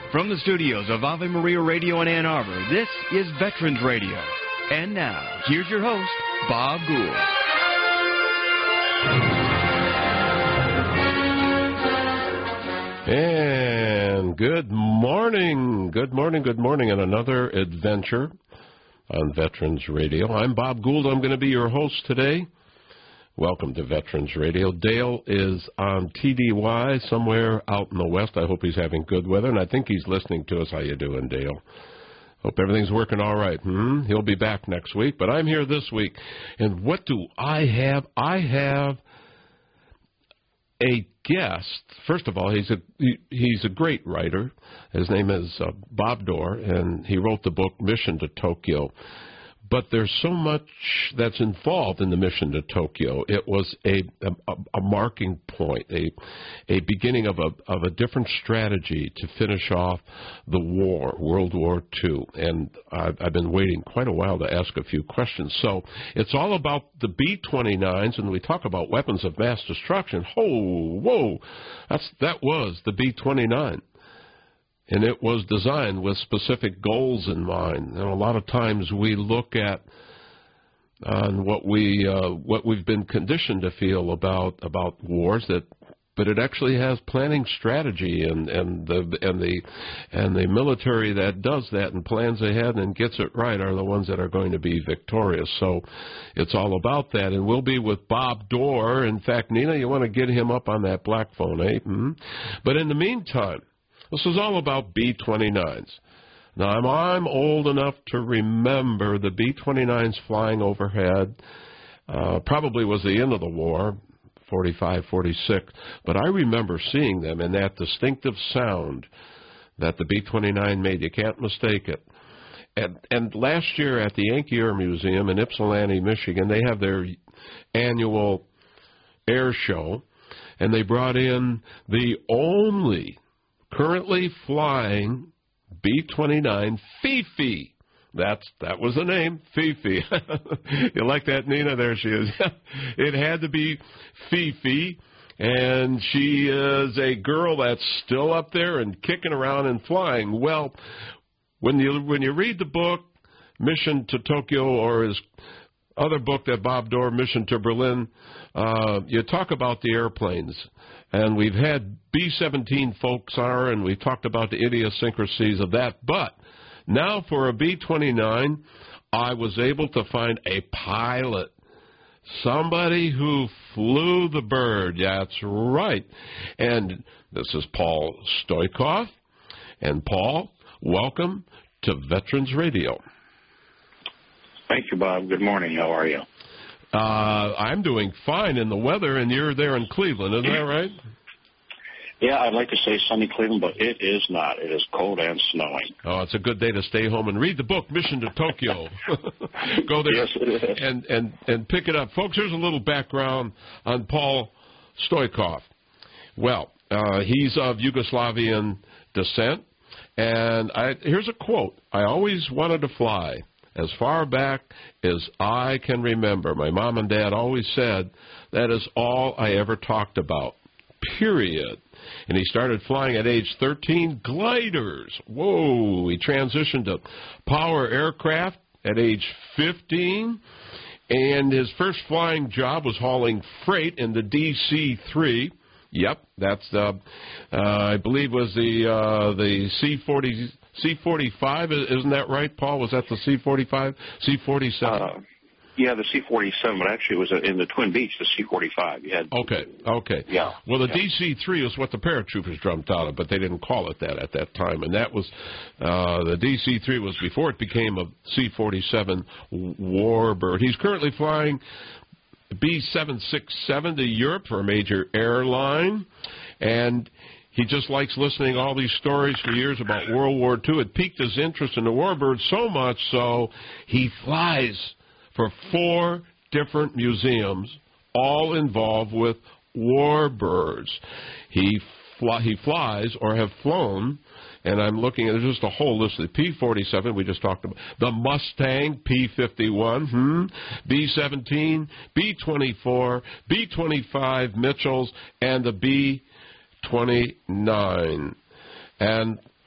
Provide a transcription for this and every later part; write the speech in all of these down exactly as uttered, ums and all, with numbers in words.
From the studios of Ave Maria Radio in Ann Arbor, this is Veterans Radio. And now, here's your host, Bob Gould. And good morning, good morning, good morning, and another adventure on Veterans Radio. I'm Bob Gould. I'm going to be your host today. Welcome to Veterans Radio. Dale is on T D Y somewhere out in the west. I hope he's having good weather, and I think he's listening to us. How you doing, Dale? Hope everything's working all right. Hmm? He'll be back next week, but I'm here this week. And what do I have? I have a guest. First of all, he's a he, he's a great writer. His name is uh, Bob Dorr, and he wrote the book Mission to Tokyo. But there's so much that's involved in the Mission to Tokyo. It was a a, a marking point, a a beginning of a of a different strategy to finish off the war, World War Two. And I've, I've been waiting quite a while to ask a few questions. So it's all about the B twenty-nines, and we talk about weapons of mass destruction. Whoa, whoa, that's that was the B twenty-nine. And it was designed with specific goals in mind. And a lot of times we look at on what we uh, what we've been conditioned to feel about about wars, that, but it actually has planning strategy, and and the and the and the military that does that and plans ahead and gets it right are the ones that are going to be victorious. So it's all about that. And we'll be with Bob Dorr. In fact, Nina, you want to get him up on that black phone, eh? Mm-hmm. But in the meantime, this is all about B twenty-nines. Now, I'm, I'm old enough to remember the B twenty-nines flying overhead. Uh, probably was the end of the war, forty-five, forty-six. But I remember seeing them and that distinctive sound that the B twenty-nine made. You can't mistake it. And, and last year at the Yankee Air Museum in Ypsilanti, Michigan, they have their annual air show. And they brought in the only currently flying B twenty-nine Fifi. That's that was the name, Fifi. You like that, Nina? There she is. It had to be Fifi, and she is a girl that's still up there and kicking around and flying. Well, when you when you read the book Mission to Tokyo, or his other book that Bob Dorr, Mission to Berlin, uh, you talk about the airplanes. And we've had B seventeen folks are, and we've talked about the idiosyncrasies of that. But now for a B twenty-nine, I was able to find a pilot, somebody who flew the bird. Yeah, that's right. And this is Paul Stoikoff. And Paul, welcome to Veterans Radio. Thank you, Bob. Good morning. How are you? Uh, I'm doing fine in the weather, and you're there in Cleveland, isn't that right? Yeah, I'd like to say sunny Cleveland, but it is not. It is cold and snowing. Oh, it's a good day to stay home and read the book, Mission to Tokyo. Go there yes, it is. and, and, and pick it up. Folks, here's a little background on Paul Stoikoff. Well, uh, he's of Yugoslavian descent, and I, here's a quote. I always wanted to fly. As far back as I can remember, my mom and dad always said that is all I ever talked about, period. And he started flying at age thirteen, gliders. Whoa, he transitioned to power aircraft at age fifteen, and his first flying job was hauling freight in the D C three. Yep, that's the, uh, I believe was the uh, the C forty. C forty-five, isn't that right, Paul? Was that the C forty-five? C forty-seven? Uh, yeah, the C forty-seven, but actually it was in the Twin Beach, the C forty-five. You had, okay, okay. Yeah. Well, the yeah. D C three was what the paratroopers jumped out of, but they didn't call it that at that time. And that was, uh, the D C three was before it became a C forty-seven Warbird. He's currently flying B seven sixty-seven to Europe for a major airline, and he just likes listening to all these stories for years about World War Two. It piqued his interest in the Warbird so much so he flies for four different museums, all involved with warbirds. He, fly, he flies or have flown, and I'm looking at just a whole list of the P forty-seven we just talked about, the Mustang P fifty-one, hmm, B seventeen, B twenty-four, B twenty-five Mitchells, and the B twenty-nine. And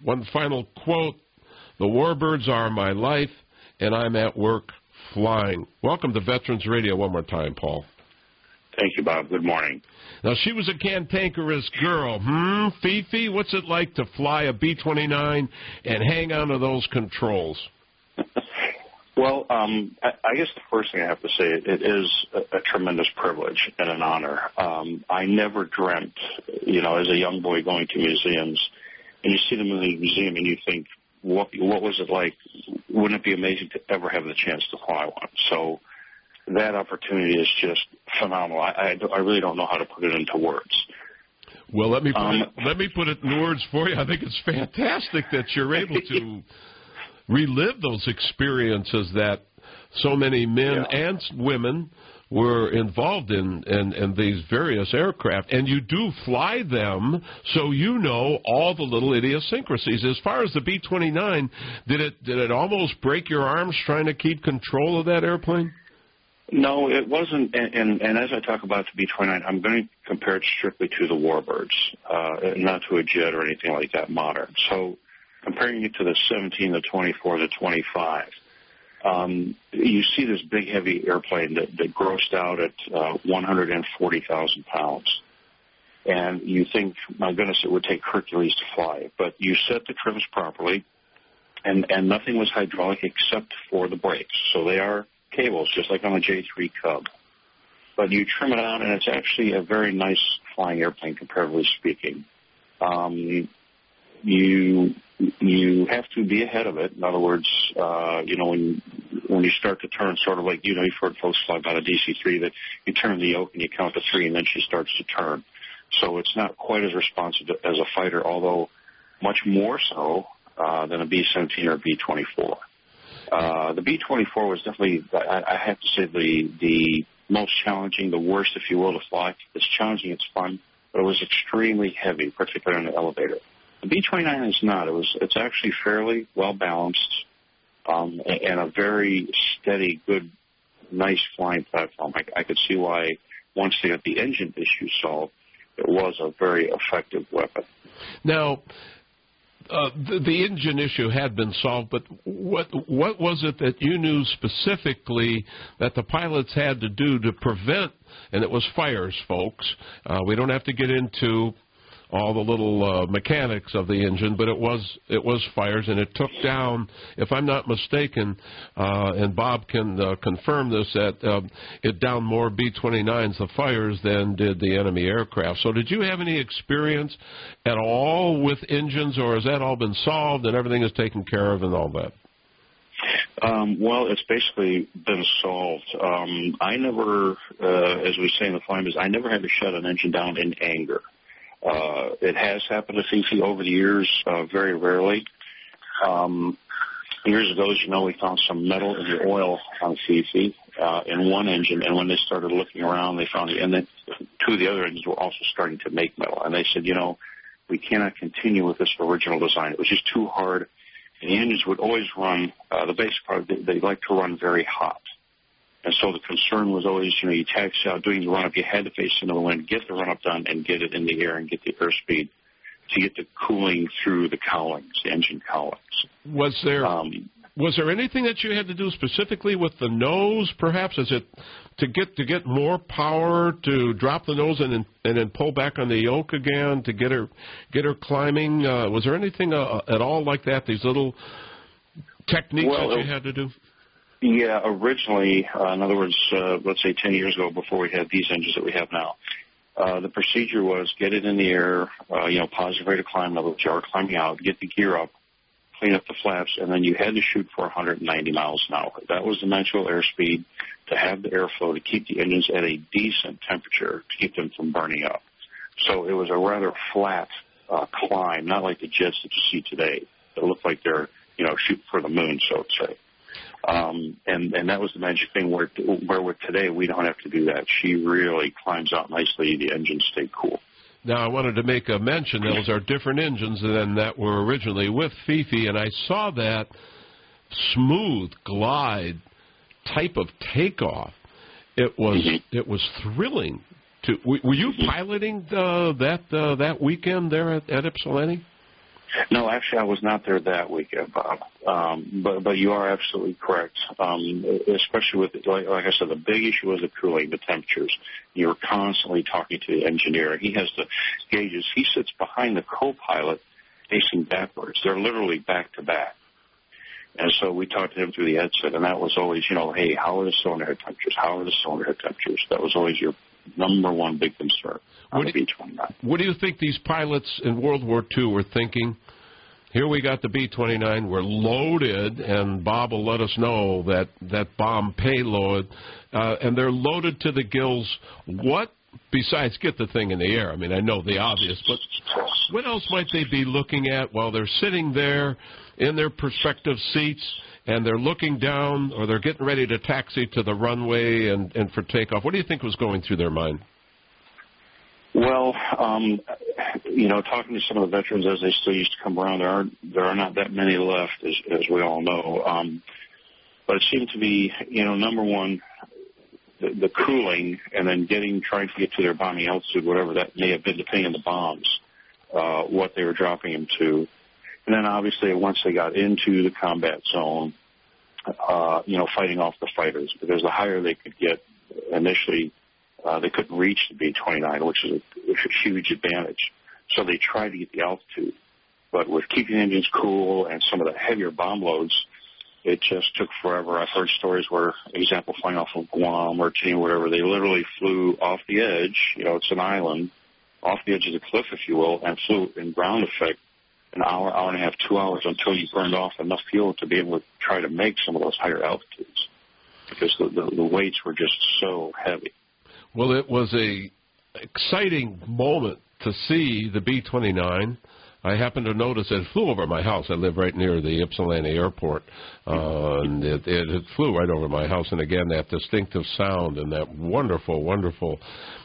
one final quote. The warbirds are my life, and I'm at work flying. Welcome to Veterans Radio one more time, Paul. Thank you, Bob. Good morning. Now, she was a cantankerous girl. Hmm, Fifi, what's it like to fly a B twenty-nine and hang on to those controls? Well, um, I, I guess the first thing I have to say, it, it is a, a tremendous privilege and an honor. Um, I never dreamt, you know, as a young boy going to museums, and you see them in the museum and you think, what, what was it like? Wouldn't it be amazing to ever have the chance to fly one? So that opportunity is just phenomenal. I, I, I really don't know how to put it into words. Well, let me put um, it, let me put it in words for you. I think it's fantastic that you're able to relive those experiences that so many men yeah. and women were involved in, in, in these various aircraft. And you do fly them, so you know all the little idiosyncrasies. As far as the B twenty-nine, did it, did it almost break your arms trying to keep control of that airplane? No, it wasn't, and, and, and as I talk about the B twenty-nine, I'm going to compare it strictly to the warbirds, uh, not to a jet or anything like that modern. So comparing it to the seventeen, the twenty-four, the twenty-five, um, you see this big, heavy airplane that, that grossed out at uh, one hundred forty thousand pounds. And you think, my goodness, it would take Hercules to fly it. But you set the trims properly, and, and nothing was hydraulic except for the brakes. So they are cables, just like on a J three Cub. But you trim it out, and it's actually a very nice flying airplane, comparatively speaking. Um, you you have to be ahead of it. In other words, uh, you know, when when you start to turn, sort of like, you know, you've heard folks fly about a D C three, that you turn the yoke and you count to three, and then she starts to turn. So it's not quite as responsive as a fighter, although much more so uh, than a B seventeen or a B twenty-four. Uh, the B twenty-four was definitely, I, I have to say, the the most challenging, the worst, if you will, to fly. It's challenging, it's fun, but it was extremely heavy, particularly in the elevator. The B twenty-nine is not. It was. It's actually fairly well balanced um, and a very steady, good, nice flying platform. I, I could see why once they got the engine issue solved, it was a very effective weapon. Now, Uh, the, the engine issue had been solved, but what what was it that you knew specifically that the pilots had to do to prevent, and it was fires, folks. Uh, we don't have to get into all the little uh, mechanics of the engine, but it was it was fires, and it took down, if I'm not mistaken, uh, and Bob can uh, confirm this, that uh, it downed more B twenty-nines, the fires, than did the enemy aircraft. So did you have any experience at all with engines, or has that all been solved and everything is taken care of and all that? Um, well, it's basically been solved. Um, I never, uh, as we say in the flying business, I never had to shut an engine down in anger. Uh, it has happened to Fifi over the years, uh, very rarely. Um, years ago, as you know, we found some metal in the oil on Fifi uh, in one engine, and when they started looking around, they found it. And then two of the other engines were also starting to make metal. And they said, you know, we cannot continue with this original design. It was just too hard. And the engines would always run, uh, the basic part, they, they like to run very hot. And so the concern was always, you know, you taxi out doing the run-up, you had to face into the wind, get the run-up done, and get it in the air and get the airspeed to get the cooling through the cowlings, the engine cowlings. Was there um, was there anything that you had to do specifically with the nose, perhaps? Is it to get to get more power, to drop the nose and then, and then pull back on the yoke again to get her get her climbing? Uh, was there anything uh, at all like that? These little techniques well, that you had to do? Yeah, originally, uh, in other words, uh, let's say ten years ago, before we had these engines that we have now, uh, the procedure was get it in the air, uh, you know, positive rate of climb level, you are climbing out, get the gear up, clean up the flaps, and then you had to shoot for one hundred ninety miles an hour. That was the natural airspeed to have the airflow to keep the engines at a decent temperature to keep them from burning up. So it was a rather flat uh, climb, not like the jets that you see today that look like they're, you know, shooting for the moon, so to say. Um, and, and that was the magic thing where, where with today we don't have to do that. She really climbs out nicely. The engines stay cool. Now, I wanted to make a mention. Those are different engines than that were originally with Fifi, and I saw that smooth glide type of takeoff. It was mm-hmm. it was thrilling. To were you piloting the, that uh, that weekend there at, at Ypsilanti? No, actually, I was not there that weekend, Bob. Um, but but you are absolutely correct. Um, especially with, like, like I said, the big issue was the cooling, the temperatures. You're constantly talking to the engineer. He has the gauges. He sits behind the co-pilot, facing backwards. They're literally back to back. And so we talked to him through the headset, and that was always, you know, hey, how are the cylinder head temperatures? How are the cylinder head temperatures? That was always your number one big concern on the B twenty-nine. What do you think these pilots in World War Two were thinking? Here we got the B twenty-nine, we're loaded, and Bob will let us know that, that bomb payload, uh, and they're loaded to the gills. What, besides get the thing in the air? I mean, I know the obvious, but what else might they be looking at while they're sitting there in their prospective seats, and they're looking down, or they're getting ready to taxi to the runway and, and for takeoff? What do you think was going through their mind? Well, um, you know, talking to some of the veterans as they still used to come around, there are there are not that many left, as, as we all know. Um, but it seemed to be, you know, number one, the, the cooling, and then getting trying to get to their bombing altitude, whatever that may have been, depending on the bombs, uh, what they were dropping them to. And then obviously once they got into the combat zone, uh, you know, fighting off the fighters, because the higher they could get initially, uh, they couldn't reach the B twenty-nine, which is a, a huge advantage. So they tried to get the altitude. But with keeping the engines cool and some of the heavier bomb loads, it just took forever. I've heard stories where, example, flying off of Guam or Tinian, whatever, they literally flew off the edge, you know, it's an island, off the edge of the cliff, if you will, and flew in ground effect an hour, hour and a half, two hours until you burned off enough fuel to be able to try to make some of those higher altitudes, because the, the, the weights were just so heavy. Well, it was a exciting moment to see the B twenty-nine. I happened to notice it flew over my house. I live right near the Ypsilanti airport, uh, and it, it, it flew right over my house. And again, that distinctive sound and that wonderful, wonderful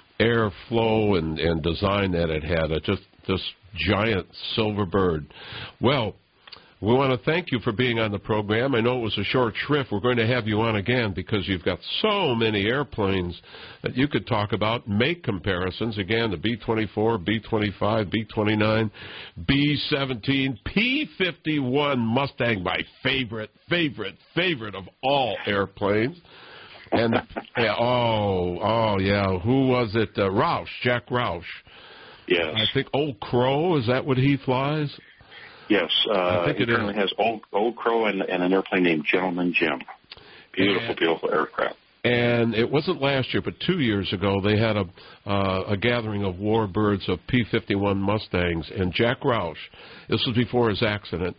airflow and, and design that it had. It just this giant silver bird. Well, we want to thank you for being on the program. I know it was a short shrift. We're going to have you on again because you've got so many airplanes that you could talk about, make comparisons. Again, the B twenty-four, B twenty-five, B twenty-nine, B seventeen, P fifty-one Mustang, my favorite, favorite, favorite of all airplanes. And, yeah, oh, oh, yeah, who was it? Uh, Roush, Jack Roush. Yes. I think Old Crow, is that what he flies? Yes, uh, I think it it currently is. has Old, Old Crow and, and an airplane named Gentleman Jim. Beautiful, and, beautiful aircraft. And it wasn't last year, but two years ago, they had a uh, a gathering of warbirds of P fifty-one Mustangs, and Jack Roush, this was before his accident,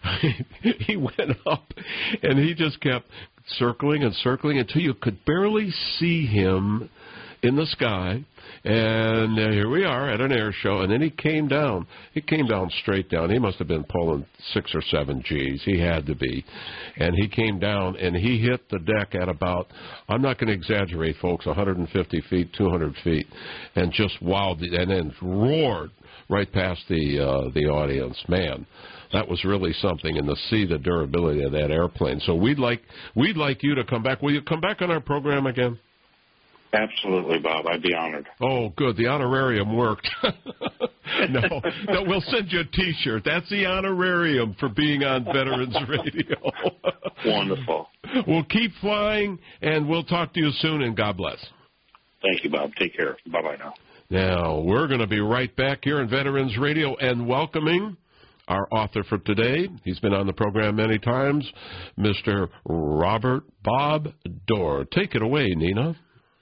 he went up, and he just kept circling and circling until you could barely see him in the sky. And uh, here we are at an air show, and then he came down. He came down straight down. He must have been pulling six or seven G's. He had to be. And he came down, and he hit the deck at about, I'm not going to exaggerate, folks, one hundred fifty feet, two hundred feet, and just wowed, and then roared right past the uh, the audience. Man, that was really something, and to see the durability of that airplane. So we'd like we'd like you to come back. Will you come back on our program again? Absolutely, Bob. I'd be honored. Oh, good. The honorarium worked. no, no, we'll send you a T-shirt. That's the honorarium for being on Veterans Radio. Wonderful. We'll keep flying, and we'll talk to you soon, and God bless. Thank you, Bob. Take care. Bye-bye now. Now, we're going to be right back here on Veterans Radio and welcoming our author for today. He's been on the program many times, Mister Robert Bob Doar. Take it away, Nina.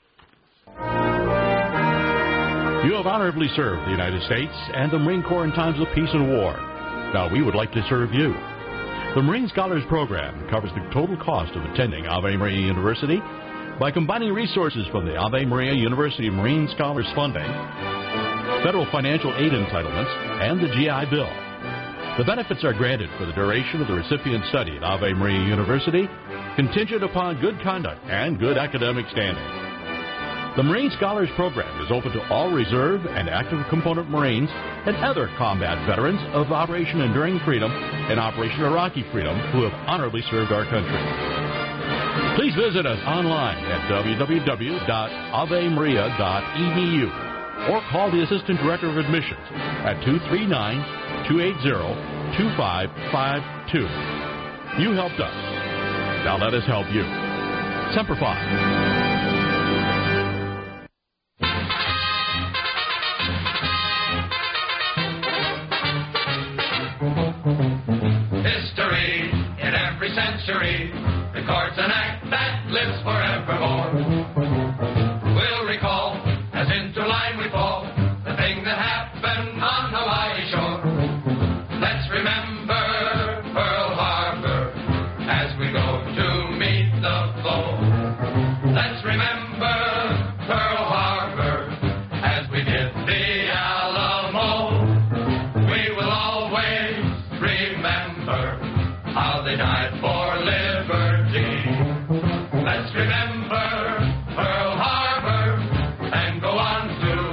You have honorably served the United States and the Marine Corps in times of peace and war. Now we would like to serve you. The Marine Scholars Program covers the total cost of attending Ave Maria University by combining resources from the Ave Maria University Marine Scholars Funding, federal financial aid entitlements, and the G I Bill. The benefits are granted for the duration of the recipient's study at Ave Maria University, contingent upon good conduct and good academic standing. The Marine Scholars Program is open to all reserve and active component Marines and other combat veterans of Operation Enduring Freedom and Operation Iraqi Freedom who have honorably served our country. Please visit us online at w w w dot ave maria dot e d u or call the Assistant Director of Admissions at two three nine, two eight zero, two five five two. You helped us. Now let us help you. Semper Fi. History in every century records an act that lives forevermore. We'll recall, as into line we fall, the thing that happened on Hawaii shore. Let's remember Pearl Harbor as we go to meet the foe. Let's remember Pearl Harbor as we did the Alamo. We will always remember how they died for liberty. Let's remember Pearl Harbor and go on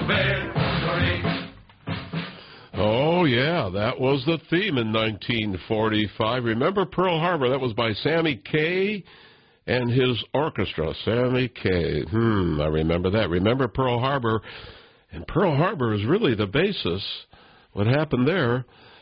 to victory. Oh, yeah, that was the theme in nineteen forty-five. Remember Pearl Harbor? That was by Sammy Kaye and his orchestra. Sammy Kaye. Hmm, I remember that. Remember Pearl Harbor. And Pearl Harbor is really the basis, what happened there,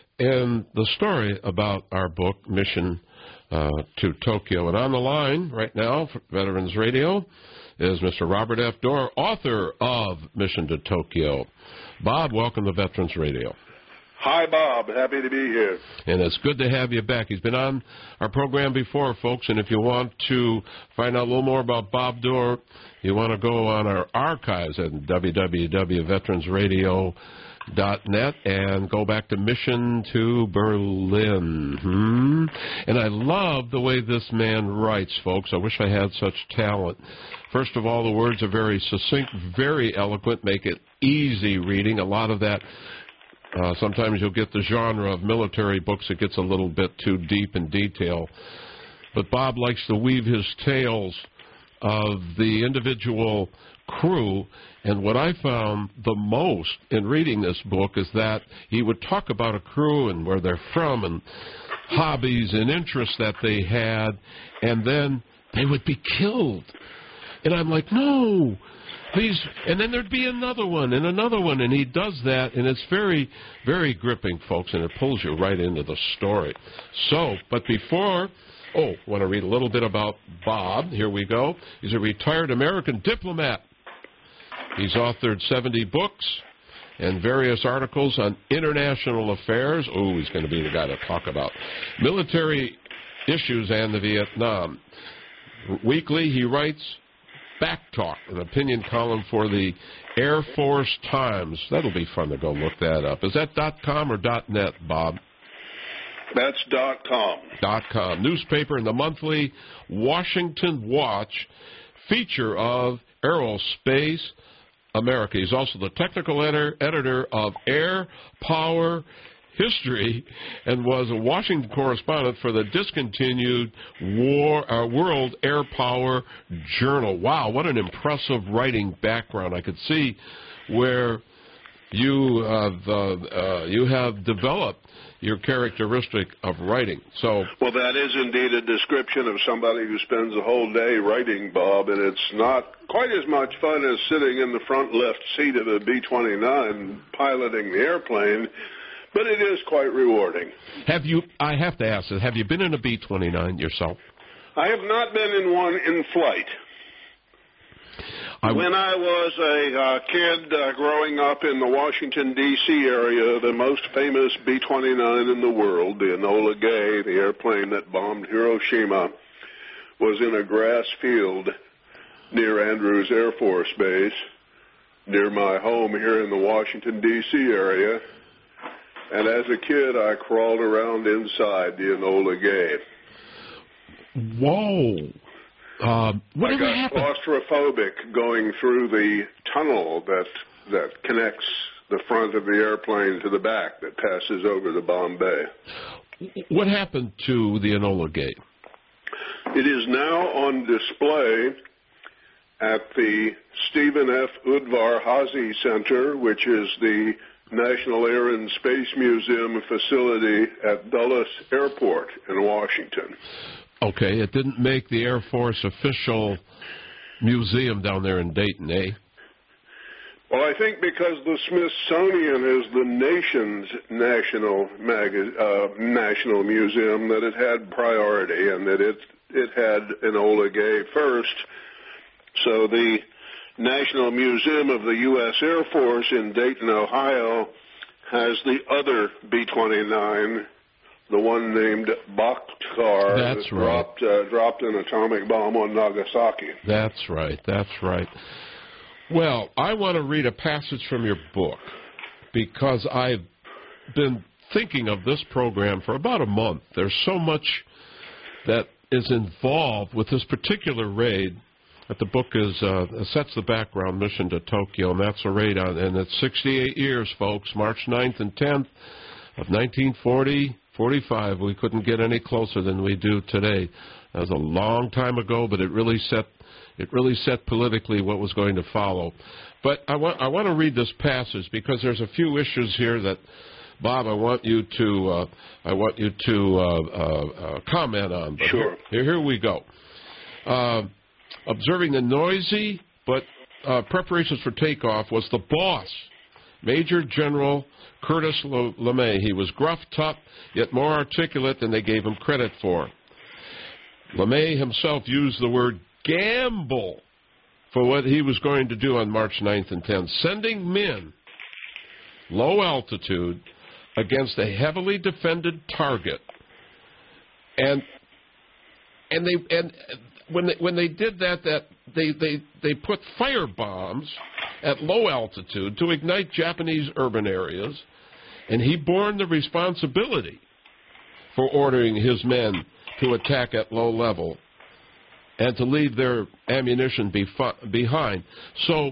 and the story about our book, Mission uh, to Tokyo. And on the line right now for Veterans Radio is Mister Robert F. Dorr, author of Mission to Tokyo. Bob, welcome to Veterans Radio. Hi, Bob. Happy to be here. And it's good to have you back. He's been on our program before, folks, and if you want to find out a little more about Bob Dorr, you want to go on our archives at w w w dot veterans radio dot net and go back to Mission to Berlin. Hmm? And I love the way this man writes, folks. I wish I had such talent. First of all, the words are very succinct, very eloquent, make it easy reading. A lot of that, uh, sometimes you'll get the genre of military books. It gets a little bit too deep in detail. But Bob likes to weave his tales of the individual crew, and what I found the most in reading this book is that he would talk about a crew and where they're from and hobbies and interests that they had, and then they would be killed. And I'm like, no, please. And then there'd be another one and another one, and he does that, and it's very, very gripping, folks, and it pulls you right into the story. So, but before... Oh, want to read a little bit about Bob. Here we go. He's a retired American diplomat. He's authored seventy books and various articles on international affairs. Oh, he's going to be the guy to talk about military issues and the Vietnam. Weekly, he writes Back Talk, an opinion column for the Air Force Times. That'll be fun to go look that up. Is that .com or .net, Bob? That's .com. .com. Newspaper and the monthly Washington Watch feature of Aerospace America. He's also the technical editor, editor of Air Power History and was a Washington correspondent for the discontinued War, uh, World Air Power Journal. Wow, what an impressive writing background. I could see where you have, uh, uh, you have developed your characteristic of writing. So, well, that is indeed a description of somebody who spends a whole day writing, Bob, and it's not quite as much fun as sitting in the front left seat of a B twenty-nine piloting the airplane, but it is quite rewarding. Have you, I have to ask, have you been in a B twenty-nine yourself? I have not been in one in flight. I when I was a uh, kid uh, growing up in the Washington, D C area, the most famous B twenty-nine in the world, the Enola Gay, the airplane that bombed Hiroshima, was in a grass field near Andrews Air Force Base, near my home here in the Washington, D C area. And as a kid, I crawled around inside the Enola Gay. Whoa. Uh, what I got happened? claustrophobic going through the tunnel that that connects the front of the airplane to the back that passes over the Bombay. What happened to the Enola Gay? It is now on display at the Stephen F. Udvar Hazy Center, which is the National Air and Space Museum facility at Dulles Airport in Washington. Okay, it didn't make the Air Force official museum down there in Dayton, eh? Well, I think because the Smithsonian is the nation's national mag- uh, national museum, that it had priority and that it it had Enola Gay first. So the National Museum of the U S Air Force in Dayton, Ohio, has the other B twenty-nine, the one named Bakhtar, That's that right. dropped, uh, dropped an atomic bomb on Nagasaki. That's right. That's right. Well, I want to read a passage from your book because I've been thinking of this program for about a month. There's so much that is involved with this particular raid that the book is uh, sets the background, Mission to Tokyo, and that's a raid on, and it's sixty-eight years, folks, March ninth and tenth of nineteen forty, forty-five. We couldn't get any closer than we do today. That was a long time ago, but it really set It really set politically what was going to follow. But I want I want to read this passage because there's a few issues here that, Bob, I want you to uh, I want you to uh, uh, uh, comment on. But sure. Here, here we go. Uh, observing the noisy but uh, preparations for takeoff was the boss, Major General Curtis LeMay. He was gruff, tough, yet more articulate than they gave him credit for. LeMay himself used the word gamble for what he was going to do on March ninth and tenth, sending men low altitude against a heavily defended target. And and they and when they when they did that, that they they they put fire bombs at low altitude to ignite Japanese urban areas, and he borne the responsibility for ordering his men to attack at low level and to leave their ammunition bef- behind. So,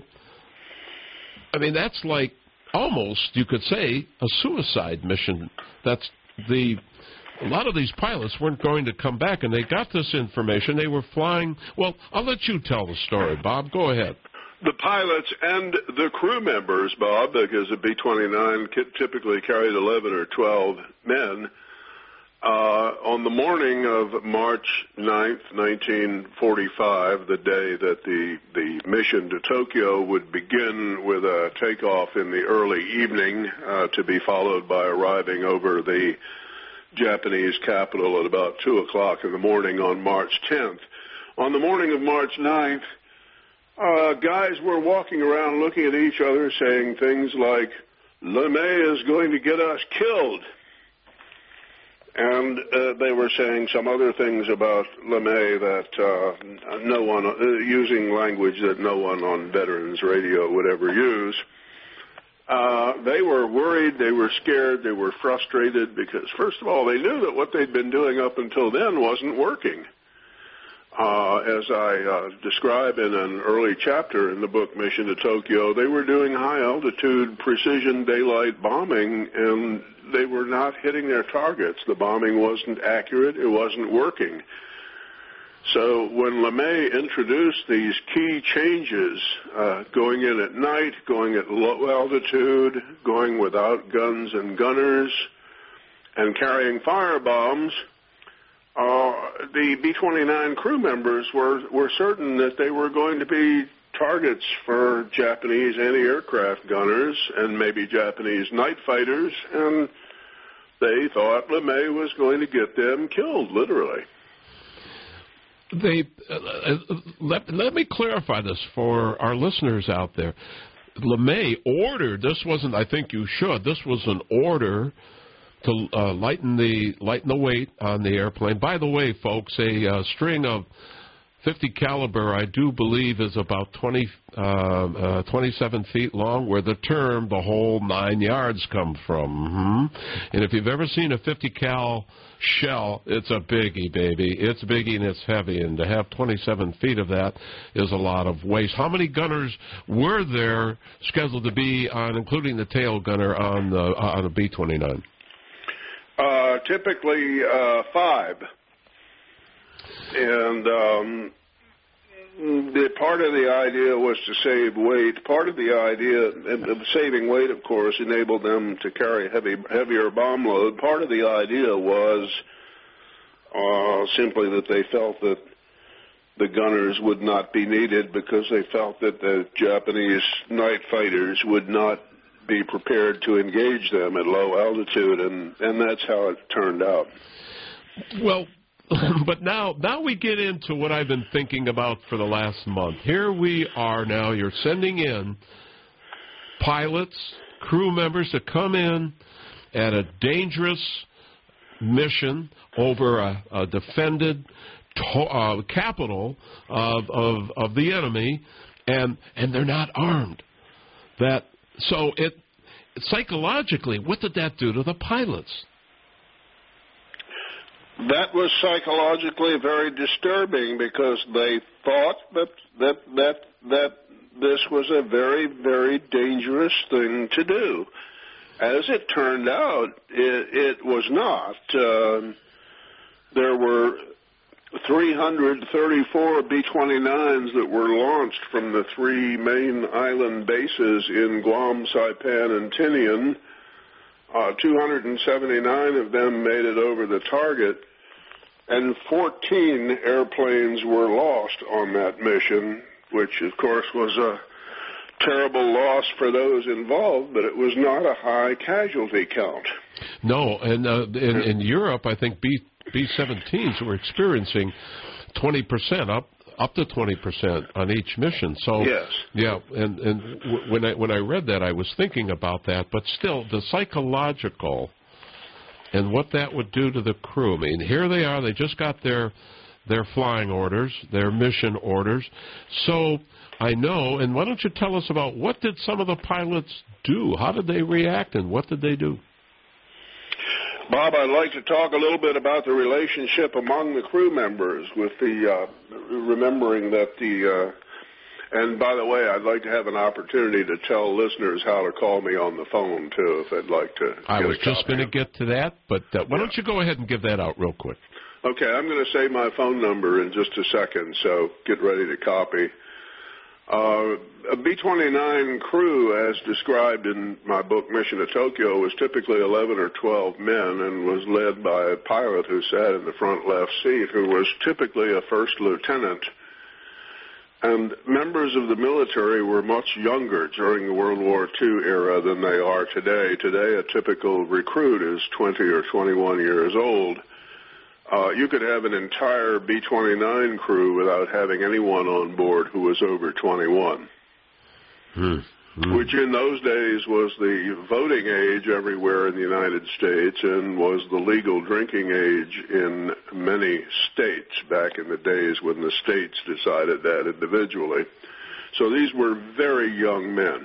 I mean, that's like almost, you could say, a suicide mission. That's the, a lot of these pilots weren't going to come back, and they got this information. They were flying. Well, I'll let you tell the story, Bob. Go ahead. The pilots and the crew members, Bob, because a B twenty-nine typically carried eleven or twelve men, Uh, on the morning of March ninth, nineteen forty-five, the day that the, the mission to Tokyo would begin with a takeoff in the early evening uh, to be followed by arriving over the Japanese capital at about two o'clock in the morning on March tenth. On the morning of March ninth, uh, guys were walking around looking at each other saying things like, LeMay is going to get us killed. And uh, they were saying some other things about LeMay that uh, no one, uh, using language that no one on Veterans Radio would ever use. Uh, they were worried, they were scared, they were frustrated because, first of all, they knew that what they'd been doing up until then wasn't working. Uh, as I uh, describe in an early chapter in the book Mission to Tokyo, they were doing high-altitude precision daylight bombing, and they were not hitting their targets. The bombing wasn't accurate. It wasn't working. So when LeMay introduced these key changes, uh, going in at night, going at low altitude, going without guns and gunners, and carrying fire bombs, uh, the B twenty-nine crew members were, were certain that they were going to be targets for Japanese anti-aircraft gunners and maybe Japanese night fighters, and they thought LeMay was going to get them killed, literally. They uh, let, let me clarify this for our listeners out there. LeMay ordered, this wasn't, I think you should, this was an order to uh, lighten the lighten the weight on the airplane. By the way, folks, a uh, string of fifty caliber, I do believe, is about twenty, uh, uh, twenty-seven feet long, where the term the whole nine yards come from. Mm-hmm. And if you've ever seen a fifty cal shell, it's a biggie, baby. It's biggie and it's heavy, and to have twenty-seven feet of that is a lot of waste. How many gunners were there scheduled to be on, including the tail gunner, on the uh, on a B twenty-nine? Uh, typically uh, five. And um, the part of the idea was to save weight. Part of the idea of saving weight, of course, enabled them to carry heavy, heavier bomb load. Part of the idea was uh, simply that they felt that the gunners would not be needed because they felt that the Japanese night fighters would not be prepared to engage them at low altitude, and, and that's how it turned out. Well, but now, now we get into what I've been thinking about for the last month. Here we are now, you're sending in pilots, crew members to come in at a dangerous mission over a, a defended to, uh, capital of, of, of the enemy, and, and they're not armed. That, so it, psychologically, what did that do to the pilots? That was psychologically very disturbing because they thought that that that that this was a very, very dangerous thing to do. As it turned out, it, it was not. Uh, there were three hundred thirty-four B twenty-nines that were launched from the three main island bases in Guam, Saipan, and Tinian. Uh, two hundred seventy-nine of them made it over the target, and fourteen airplanes were lost on that mission, which, of course, was a terrible loss for those involved, but it was not a high casualty count. No, and uh, in, in Europe, I think B, B seventeens were experiencing twenty percent, up up to twenty percent on each mission. So yes. Yeah, and, and w- when I when I read that, I was thinking about that, but still, the psychological and what that would do to the crew. I mean, here they are, they just got their their flying orders, their mission orders. So I know, and why don't you tell us about what did some of the pilots do? How did they react, and what did they do? Bob, I'd like to talk a little bit about the relationship among the crew members with the, uh, remembering that the, uh, and by the way, I'd like to have an opportunity to tell listeners how to call me on the phone, too, if they'd like to. I was just going to get to that, but uh, why yeah. don't you go ahead and give that out real quick? Okay, I'm going to say my phone number in just a second, so get ready to copy. Uh, a B twenty-nine crew, as described in my book Mission to Tokyo, was typically eleven or twelve men and was led by a pilot who sat in the front left seat, who was typically a first lieutenant. And members of the military were much younger during the World War Two era than they are today. Today, a typical recruit is twenty or twenty-one years old. Uh, you could have an entire B twenty-nine crew without having anyone on board who was over twenty-one, hmm. Hmm. which in those days was the voting age everywhere in the United States and was the legal drinking age in many states back in the days when the states decided that individually. So these were very young men.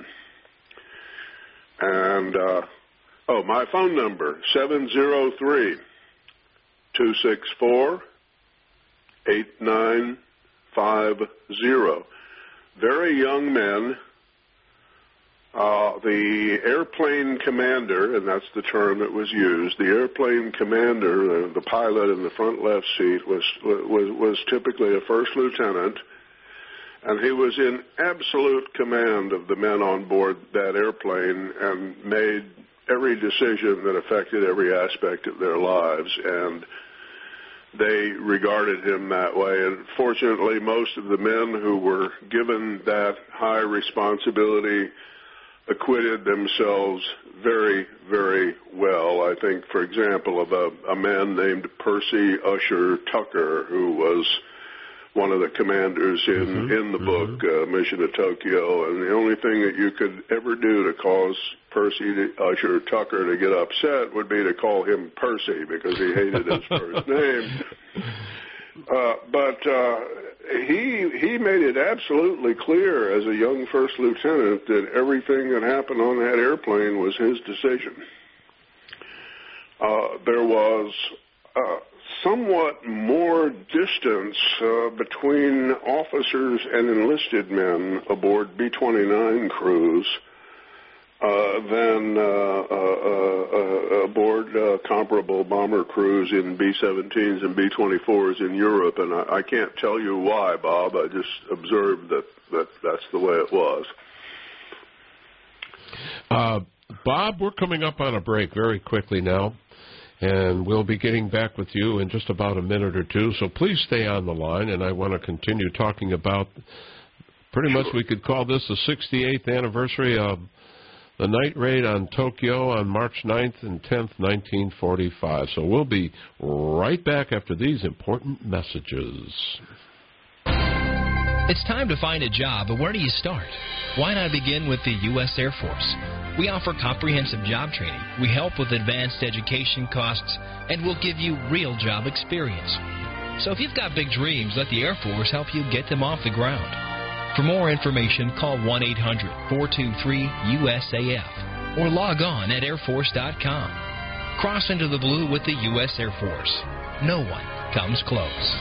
And, uh, oh, my phone number, seven zero three, two six four, eight nine five zero. Very young men. Uh, the airplane commander, and that's the term that was used, the airplane commander, uh, the pilot in the front left seat, was, was, was typically a first lieutenant, and he was in absolute command of the men on board that airplane and made every decision that affected every aspect of their lives, and they regarded him that way. And fortunately, most of the men who were given that high responsibility acquitted themselves very, very well. I think, for example, of a, a man named Percy Usher Tucker, who was one of the commanders in, mm-hmm. in the book, mm-hmm. uh, Mission to Tokyo, and the only thing that you could ever do to cause Percy Usher Tucker to get upset would be to call him Percy, because he hated his first name. Uh, but uh, he he made it absolutely clear as a young first lieutenant that everything that happened on that airplane was his decision. Uh, there was uh, somewhat more distance uh, between officers and enlisted men aboard B twenty-nine crews uh, than uh, uh, uh, aboard uh, comparable bomber crews in B seventeens and B twenty-fours in Europe. And I, I can't tell you why, Bob. I just observed that, that that's the way it was. Uh, Bob, we're coming up on a break very quickly now. and we'll be getting back with you in just about a minute or two. So please stay on the line, and I want to continue talking about, pretty much we could call this the sixty-eighth anniversary of the night raid on Tokyo on March ninth and tenth, nineteen forty-five. So we'll be right back after these important messages. It's time to find a job, but where do you start? Why not begin with the U S Air Force? We offer comprehensive job training. We help with advanced education costs, and we'll give you real job experience. So if you've got big dreams, let the Air Force help you get them off the ground. For more information, call one eight hundred, four two three, U S A F or log on at air force dot com. Cross into the blue with the U S Air Force. No one comes close.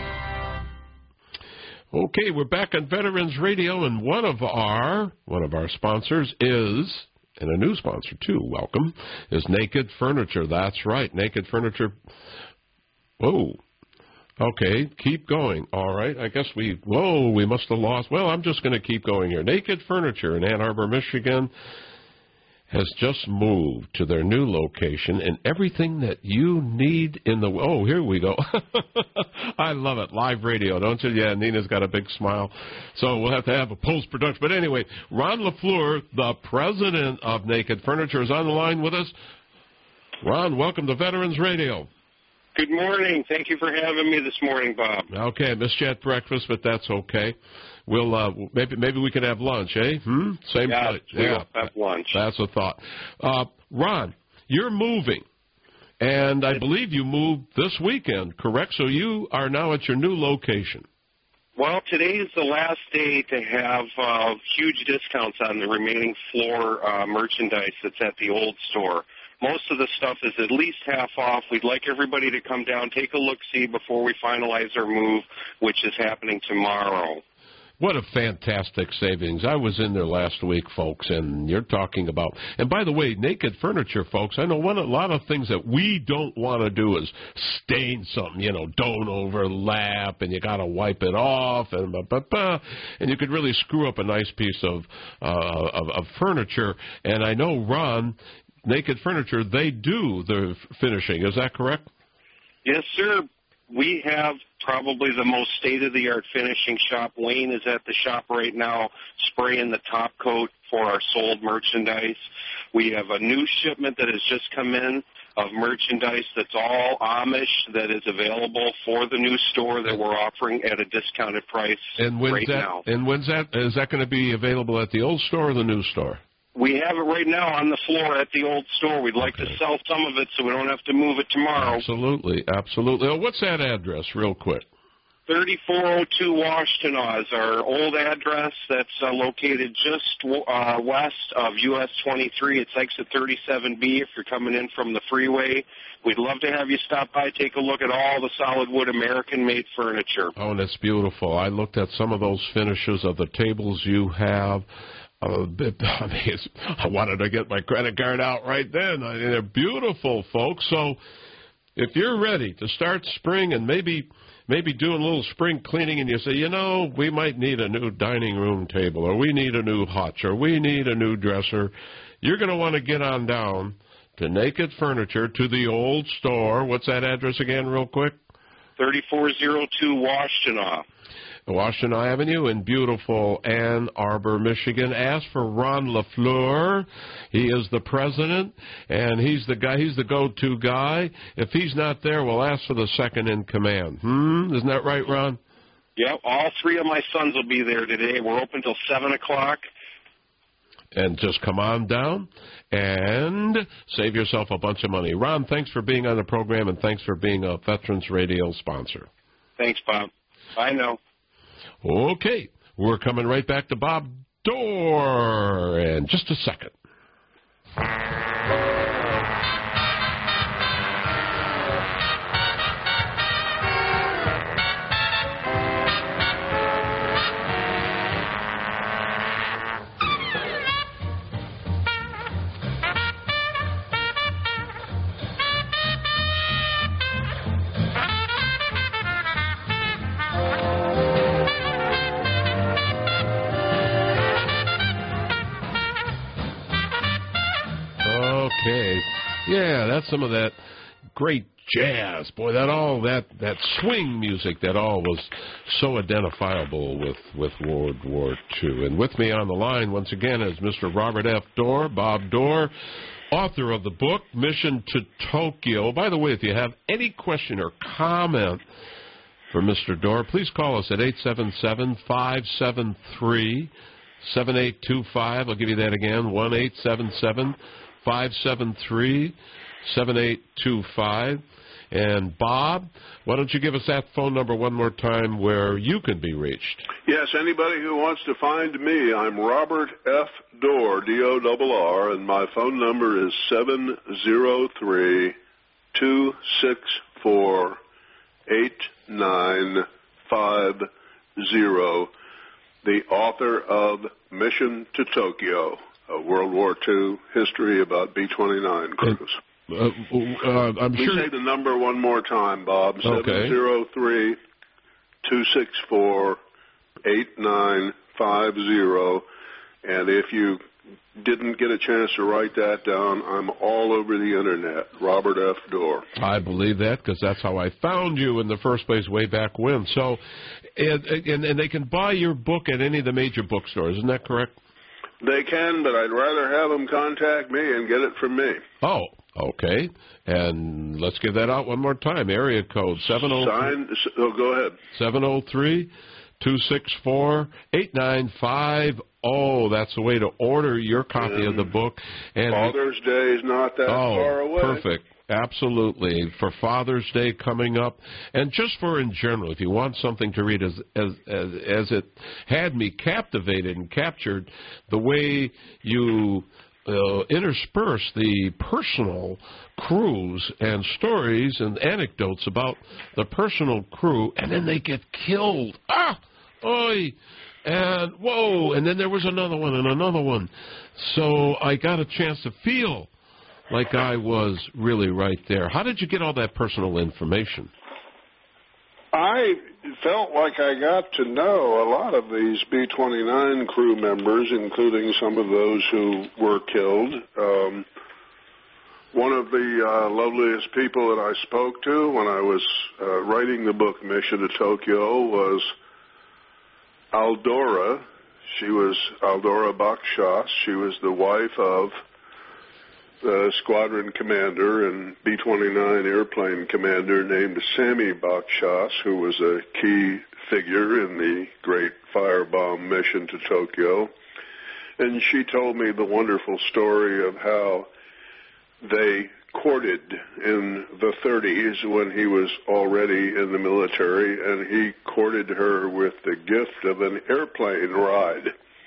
Okay, we're back on Veterans Radio, and one of our one of our sponsors is, and a new sponsor too, welcome, is Naked Furniture. That's right, Naked Furniture. Whoa. Okay, keep going. All right, I guess we, whoa, we must have lost. Well, I'm just going to keep going here. Naked Furniture in Ann Arbor, Michigan has just moved to their new location, and everything that you need in the, oh, here we go. I love it. Live radio, don't you? Yeah, Nina's got a big smile. So we'll have to have a post-production. But anyway, Ron LaFleur, the president of Naked Furniture, is on the line with us. Ron, welcome to Veterans Radio. Good morning. Thank you for having me this morning, Bob. Okay, missed you at breakfast, but that's okay. We'll uh, maybe maybe we can have lunch, eh? Hmm? Same yeah, place. We'll Yeah, have lunch. That's a thought. Uh, Ron, you're moving, and I believe you moved this weekend, correct? So you are now at your new location. Well, today is the last day to have uh, huge discounts on the remaining floor uh, merchandise that's at the old store. Most of the stuff is at least half off. We'd like everybody to come down, take a look-see before we finalize our move, which is happening tomorrow. What a fantastic savings. I was in there last week, folks, and you're talking about, and by the way, Naked Furniture, folks, I know one a lot of things that we don't want to do is stain something, you know, don't overlap, and you got to wipe it off, and blah, blah, blah, and you could really screw up a nice piece of, uh, of, of furniture. And I know, Ron, Naked Furniture, they do the finishing. Is that correct? Yes, sir. We have probably the most state-of-the-art finishing shop. Wayne is at the shop right now spraying the top coat for our sold merchandise. We have a new shipment that has just come in of merchandise that's all Amish that is available for the new store that we're offering at a discounted price and when's right that, now. And when's that? Is that going to be available at the old store or the new store? We have it right now on the floor at the old store. We'd like okay. to sell some of it so we don't have to move it tomorrow. Absolutely, absolutely. Oh, what's that address, real quick? thirty-four oh two Washtenaw is our old address. That's uh, located just uh, west of U S twenty-three. It's exit thirty-seven B if you're coming in from the freeway. We'd love to have you stop by, take a look at all the solid wood American-made furniture. Oh, and it's beautiful. I looked at some of those finishes of the tables you have. Uh, I mean, it's, I wanted to get my credit card out right then. I mean, they're beautiful, folks. So if you're ready to start spring and maybe maybe doing a little spring cleaning and you say, you know, we might need a new dining room table or we need a new hutch or we need a new dresser, you're going to want to get on down to Naked Furniture, to the old store. What's that address again real quick? thirty-four oh two Washtenaw. Washtenaw Avenue in beautiful Ann Arbor, Michigan. Ask for Ron LaFleur. He is the president, and he's the guy. He's the go-to guy. If he's not there, we'll ask for the second in command. Hmm? Isn't that right, Ron? Yep. All three of my sons will be there today. We're open till seven o'clock. And just come on down and save yourself a bunch of money. Ron, thanks for being on the program, and thanks for being a Veterans Radio sponsor. Thanks, Bob. Bye now. Okay, we're coming right back to Bob Dorr in just a second. Okay. Yeah, that's some of that great jazz. Boy, that all that that swing music, that all was so identifiable with with World War Two. And with me on the line once again is Mister Robert F. Dorr, Bob Dorr, author of the book Mission to Tokyo. By the way, if you have any question or comment for Mister Dorr, please call us at eight seven seven, five seven three, seven eight two five. I'll give you that again, one eight seven seven, five seven three, seven eight two five. And Bob, why don't you give us that phone number one more time where you can be reached? Yes, anybody who wants to find me, I'm Robert F. Dorr, D O R R, and my phone number is seven zero three, two six four, eight nine five zero. The author of Mission to Tokyo, a World War Two history about B twenty-nine crews. And Uh, uh, I'm Please sure. say the number one more time, Bob. Okay. seven zero three, two six four, eight nine five zero. And if you didn't get a chance to write that down, I'm all over the Internet. Robert F. Dorr. I believe that because that's how I found you in the first place way back when. So, and, and, and they can buy your book at any of the major bookstores. Isn't that correct? They can, but I'd rather have them contact me and get it from me. Oh, okay. And let's give that out one more time. Area code seven oh three. Sign, oh, go ahead. seven oh three, two six four, eight nine five oh. That's the way to order your copy and of the book. And Father's Day is not that oh, far away. Perfect. Absolutely. For Father's Day coming up, and just for in general, if you want something to read, as as as, as it had me captivated and captured, the way you uh, intersperse the personal crews and stories and anecdotes about the personal crew, and then they get killed. Ah, oi, and whoa, and then there was another one and another one. So I got a chance to feel like I was really right there. How did you get all that personal information? I felt like I got to know a lot of these B twenty-nine crew members, including some of those who were killed. Um, one of the uh, loveliest people that I spoke to when I was uh, writing the book Mission to Tokyo was Aldora. She was Aldora Bakshas. She was the wife of the squadron commander and B twenty-nine airplane commander named Sammy Bakshas, who was a key figure in the great firebomb mission to Tokyo. And she told me the wonderful story of how they courted in the thirties when he was already in the military, and he courted her with the gift of an airplane ride.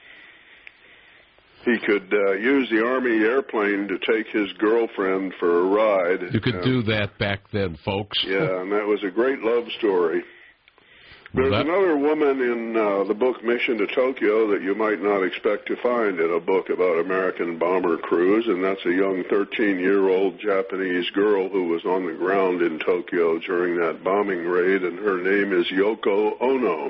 He could uh, use the Army airplane to take his girlfriend for a ride. You could uh, do that back then, folks. Yeah, and that was a great love story. Well, There's that... another woman in uh, the book Mission to Tokyo that you might not expect to find in a book about American bomber crews, and that's a young thirteen-year-old Japanese girl who was on the ground in Tokyo during that bombing raid, and her name is Yoko Ono.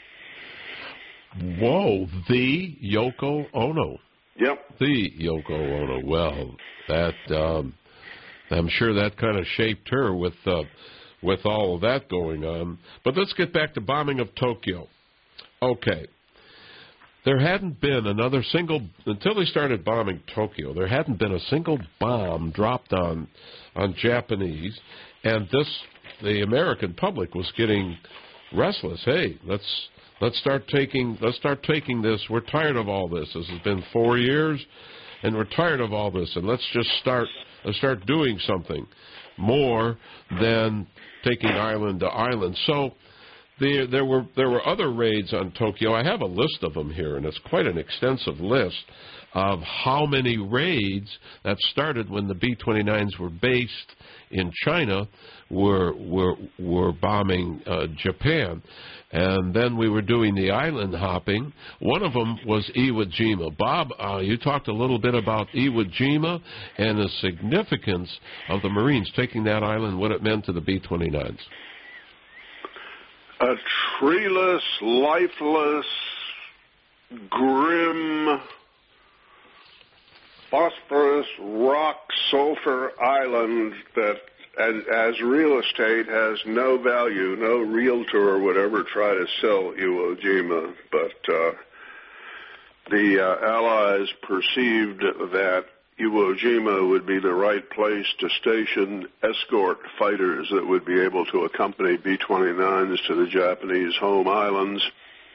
Whoa, the Yoko Ono. Yep. The Yoko Ono. Well, that um, I'm sure that kind of shaped her with uh, with all of that going on. But let's get back to bombing of Tokyo. Okay. There hadn't been another single, until they started bombing Tokyo, there hadn't been a single bomb dropped on on Japanese, and this, the American public was getting restless. Hey, let's Let's start taking. Let's start taking this. We're tired of all this. This has been four years, and we're tired of all this. And let's just start. Let's start doing something more than taking island to island. So there, there were there were other raids on Tokyo. I have a list of them here, and it's quite an extensive list of how many raids that started when the B twenty-nines were based in China were were were bombing uh, Japan. And then we were doing the island hopping. One of them was Iwo Jima. Bob, uh, you talked a little bit about Iwo Jima and the significance of the Marines taking that island, what it meant to the B twenty-nines. A treeless, lifeless, grim, phosphorus rock sulfur island that as, as real estate has no value, no realtor would ever try to sell Iwo Jima, but uh, the uh, Allies perceived that Iwo Jima would be the right place to station escort fighters that would be able to accompany B twenty-nines to the Japanese home islands.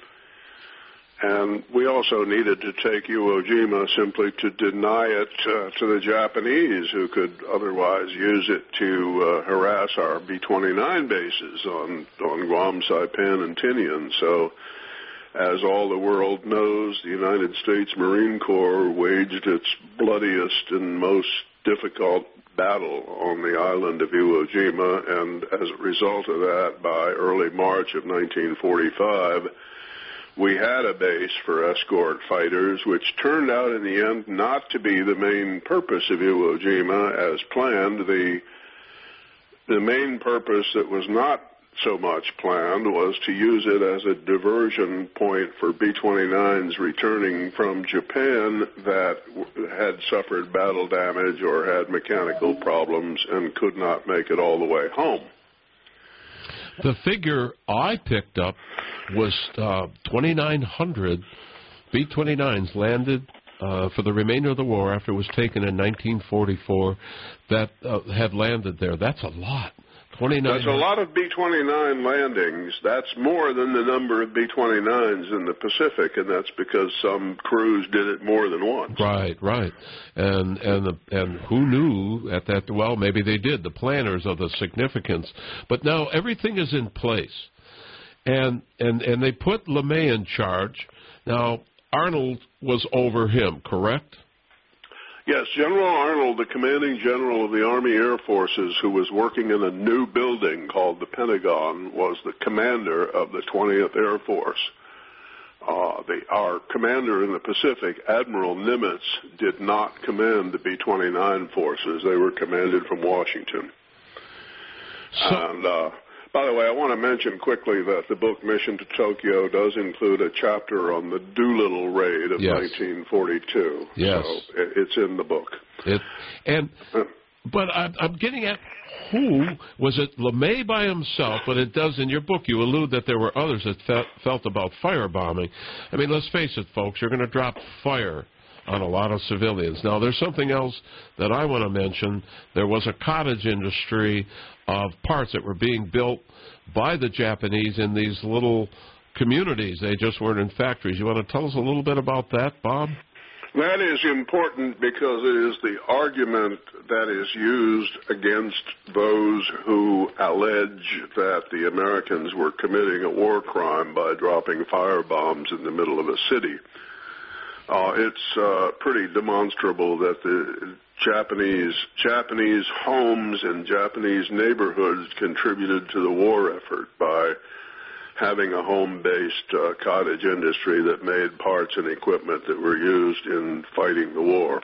And we also needed to take Iwo Jima simply to deny it uh, to the Japanese, who could otherwise use it to uh, harass our B twenty-nine bases on, on Guam, Saipan, and Tinian. So, as all the world knows, the United States Marine Corps waged its bloodiest and most difficult battle on the island of Iwo Jima, and as a result of that, by early March of nineteen forty-five, we had a base for escort fighters, which turned out in the end not to be the main purpose of Iwo Jima as planned. The, the main purpose that was not so much planned was to use it as a diversion point for B twenty-nines returning from Japan that had suffered battle damage or had mechanical problems and could not make it all the way home. The figure I picked up was uh, twenty-nine hundred B twenty-nines landed uh, for the remainder of the war after it was taken in nineteen forty-four that uh, had landed there. That's a lot. That's a lot of B twenty-nine landings. That's more than the number of B twenty-nines in the Pacific, and that's because some crews did it more than once. Right, right. And and the, and who knew at that, well, maybe they did, the planners of the significance. But now everything is in place. And and, and they put LeMay in charge. Now, Arnold was over him, correct? Yes, General Arnold, the commanding general of the Army Air Forces, who was working in a new building called the Pentagon, was the commander of the twentieth Air Force. Uh, the, our commander in the Pacific, Admiral Nimitz, did not command the B twenty-nine forces. They were commanded from Washington. So, and uh, by the way, I want to mention quickly that the book Mission to Tokyo does include a chapter on the Doolittle raid of yes. nineteen forty-two. Yes. So it's in the book. It, and But I'm, I'm getting at who, was it LeMay by himself? But it does, in your book, you allude that there were others that felt, felt about firebombing. I mean, let's face it, folks, you're going to drop fire on a lot of civilians. Now, there's something else that I want to mention. There was a cottage industry of parts that were being built by the Japanese in these little communities. They just weren't in factories. You want to tell us a little bit about that, Bob? That is important because it is the argument that is used against those who allege that the Americans were committing a war crime by dropping firebombs in the middle of a city. Uh, it's uh, pretty demonstrable that the Japanese Japanese homes and Japanese neighborhoods contributed to the war effort by having a home-based uh, cottage industry that made parts and equipment that were used in fighting the war.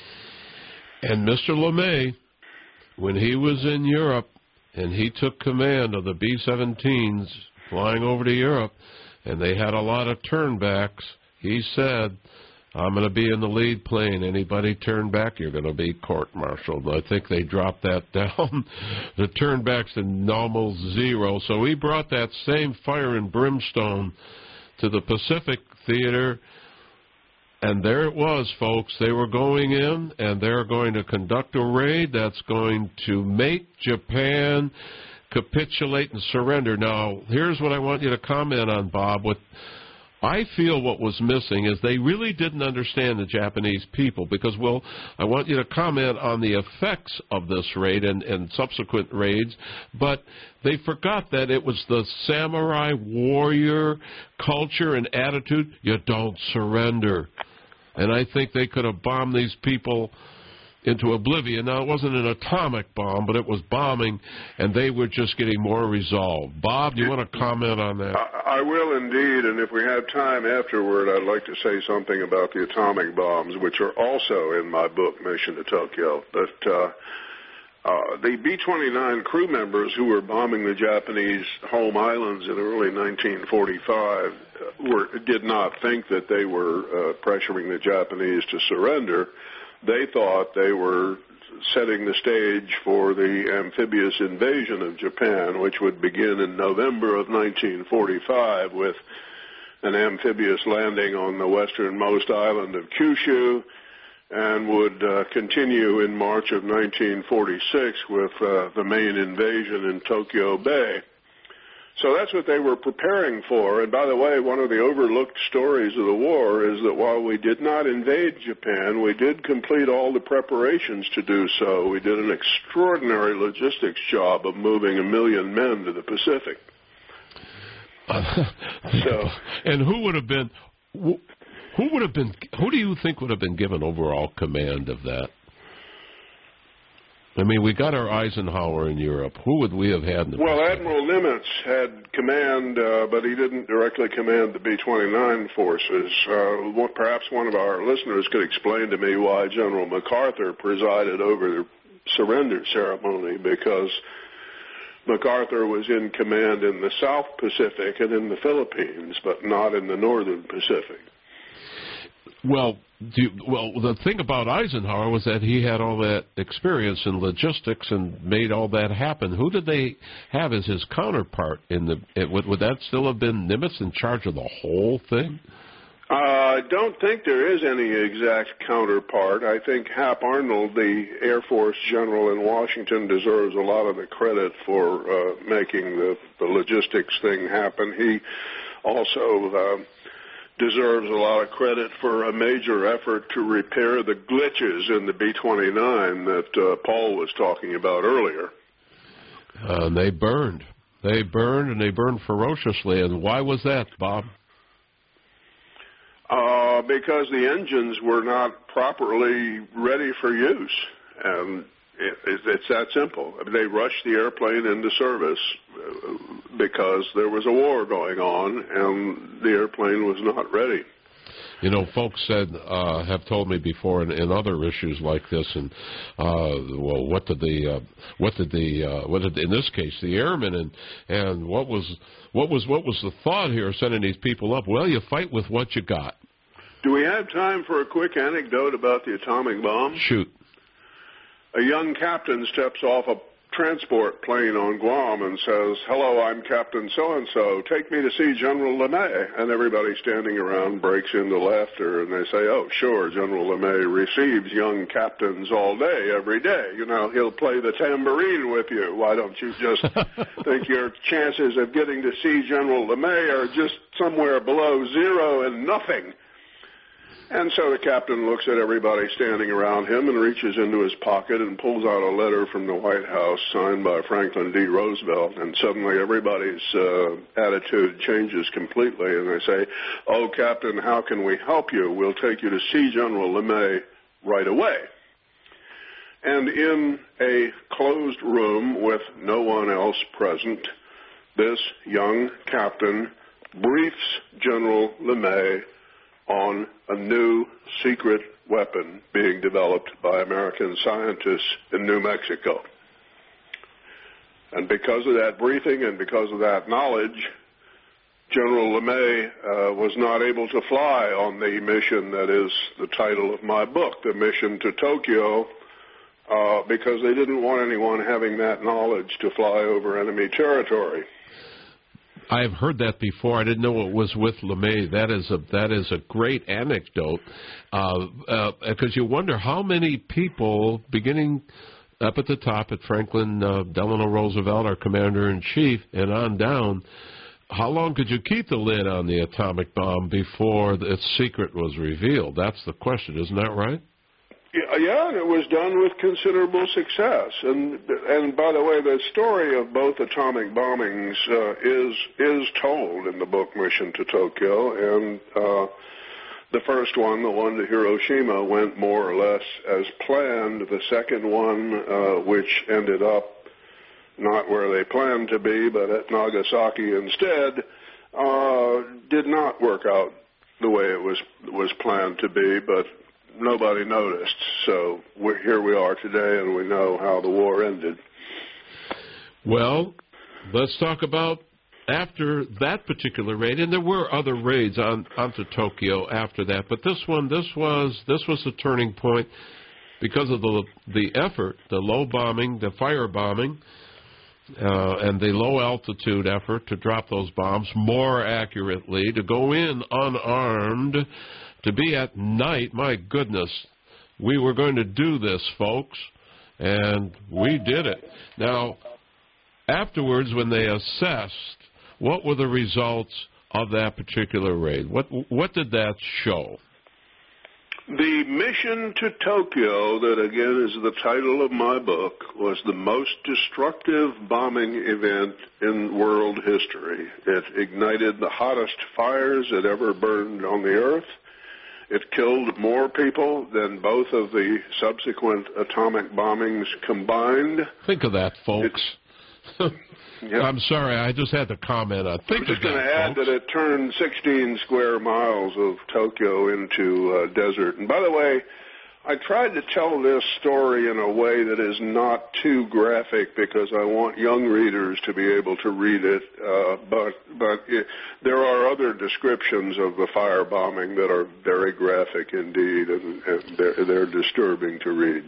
And Mister LeMay, when he was in Europe and he took command of the B seventeens flying over to Europe, and they had a lot of turnbacks, he said, I'm going to be in the lead plane. Anybody turn back, you're going to be court-martialed. I think they dropped that down. The turnbacks to almost zero. So he brought that same fire and brimstone to the Pacific Theater, and there it was, folks. They were going in, and they're going to conduct a raid that's going to make Japan capitulate and surrender. Now, here's what I want you to comment on, Bob. With I feel what was missing is they really didn't understand the Japanese people because, well, I want you to comment on the effects of this raid and, and subsequent raids, but they forgot that it was the samurai warrior culture and attitude. You don't surrender. And I think they could have bombed these people into oblivion. Now, it wasn't an atomic bomb, but it was bombing, and they were just getting more resolved. Bob, do you want to comment on that? I, I will indeed, and if we have time afterward, I'd like to say something about the atomic bombs, which are also in my book, Mission to Tokyo. But uh, uh, the B twenty-nine crew members who were bombing the Japanese home islands in early nineteen forty-five were, did not think that they were uh, pressuring the Japanese to surrender. They thought they were setting the stage for the amphibious invasion of Japan, which would begin in November of nineteen forty-five with an amphibious landing on the westernmost island of Kyushu, and would uh, continue in March of nineteen forty-six with uh, the main invasion in Tokyo Bay. So that's what they were preparing for. And by the way, one of the overlooked stories of the war is that while we did not invade Japan, we did complete all the preparations to do so. We did an extraordinary logistics job of moving a million men to the Pacific. Uh, so, and who would have been, who would have been, who do you think would have been given overall command of that? I mean, we got our Eisenhower in Europe. Who would we have had in the Well, Pacific? Admiral Nimitz had command, uh, but he didn't directly command the B twenty-nine forces. Uh, what, perhaps one of our listeners could explain to me why General MacArthur presided over the surrender ceremony, because MacArthur was in command in the South Pacific and in the Philippines, but not in the Northern Pacific. Well, do you, well, the thing about Eisenhower was that he had all that experience in logistics and made all that happen. Who did they have as his counterpart in the? It, would, would that still have been Nimitz in charge of the whole thing? Uh, I don't think there is any exact counterpart. I think Hap Arnold, the Air Force general in Washington, deserves a lot of the credit for uh, making the, the logistics thing happen. He also uh, deserves a lot of credit for a major effort to repair the glitches in the B twenty-nine that uh, Paul was talking about earlier. Uh, and they burned. They burned, and they burned ferociously. And why was that, Bob? Uh, because the engines were not properly ready for use, and it, it, it's that simple. They rushed the airplane into service because there was a war going on, and the airplane was not ready. You know, folks said uh, have told me before in, in other issues like this, and uh, well, what did the uh, what did the uh, what did in this case the airmen and and what was what was what was the thought here sending these people up? Well, you fight with what you got. Do we have time for a quick anecdote about the atomic bomb? Shoot. A young captain steps off a transport plane on Guam and says, "Hello, I'm Captain so-and-so. Take me to see General LeMay." And everybody standing around breaks into laughter, and they say, "Oh, sure, General LeMay receives young captains all day, every day. You know, he'll play the tambourine with you. Why don't you just think your chances of getting to see General LeMay are just somewhere below zero and nothing?" And so the captain looks at everybody standing around him and reaches into his pocket and pulls out a letter from the White House signed by Franklin D. Roosevelt. And suddenly everybody's uh, attitude changes completely. And they say, "Oh, Captain, how can we help you? We'll take you to see General LeMay right away." And in a closed room with no one else present, this young captain briefs General LeMay on a new secret weapon being developed by American scientists in New Mexico. And because of that briefing and because of that knowledge, General LeMay uh, was not able to fly on the mission that is the title of my book, the mission to Tokyo, uh, because they didn't want anyone having that knowledge to fly over enemy territory. I've heard that before. I didn't know it was with LeMay. That is a that is a great anecdote, because uh, uh, you wonder how many people, beginning up at the top at Franklin uh, Delano Roosevelt, our commander-in-chief, and on down, how long could you keep the lid on the atomic bomb before its secret was revealed? That's the question, isn't that right? Yeah, and it was done with considerable success. And and by the way, the story of both atomic bombings uh, is is told in the book Mission to Tokyo. And uh, the first one, the one to Hiroshima, went more or less as planned. The second one, uh, which ended up not where they planned to be, but at Nagasaki instead, uh, did not work out the way it was was planned to be, but nobody noticed. So we're, here we are today, and we know how the war ended. Well, let's talk about after that particular raid, and there were other raids on onto Tokyo after that, but this one, this was this was the turning point. because of the the effort, the low bombing, the fire bombing, uh, and the low altitude effort to drop those bombs more accurately, to go in unarmed, to be at night. My goodness, we were going to do this, folks, and we did it. Now, afterwards, when they assessed, what were the results of that particular raid? What what did that show? The mission to Tokyo, that again is the title of my book, was the most destructive bombing event in world history. It ignited the hottest fires that ever burned on the earth. It killed more people than both of the subsequent atomic bombings combined. Think of that, folks. Yep. I'm sorry, I just had to comment on. Think I'm just going to add that it turned sixteen square miles of Tokyo into uh, desert. And by the way, I tried to tell this story in a way that is not too graphic because I want young readers to be able to read it. Uh, but but it, there are other descriptions of the firebombing that are very graphic indeed, and, and they're, they're disturbing to read.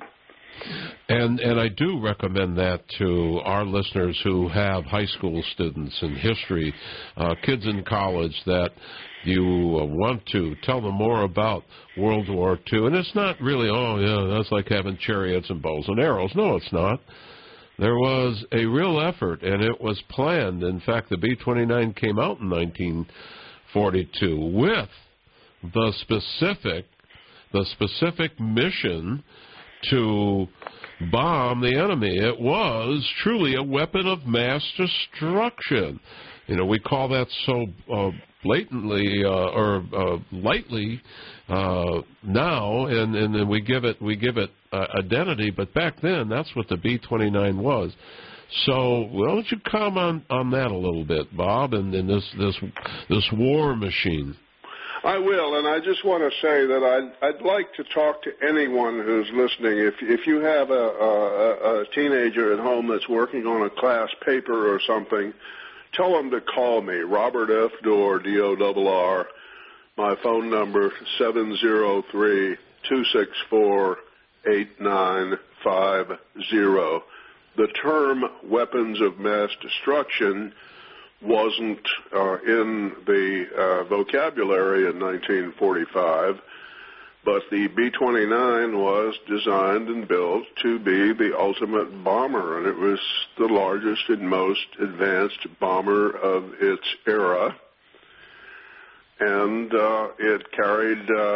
And and I do recommend that to our listeners who have high school students in history, uh, kids in college, that you uh, want to tell them more about World War Two. And it's not really, oh, yeah, that's like having chariots and bows and arrows. No, it's not. There was a real effort, and it was planned. In fact, the B twenty-nine came out in nineteen forty-two with the specific, the specific mission to bomb the enemy. It was truly a weapon of mass destruction. You know, we call that so uh, blatantly uh, or uh, lightly uh, now, and, and then we give it we give it uh, identity. But back then, that's what the B twenty-nine was. So, why don't you comment on, on that a little bit, Bob, and, and this this this war machine? I will, and I just want to say that I'd, I'd like to talk to anyone who's listening. If if you have a, a, a teenager at home that's working on a class paper or something, tell them to call me, Robert F. Dorr, D O R R. My phone number, seven zero three, two six four, eight nine five zero. The term weapons of mass destruction wasn't uh, in the uh, vocabulary in nineteen forty-five, but the B twenty-nine was designed and built to be the ultimate bomber, and it was the largest and most advanced bomber of its era, and uh, it carried uh,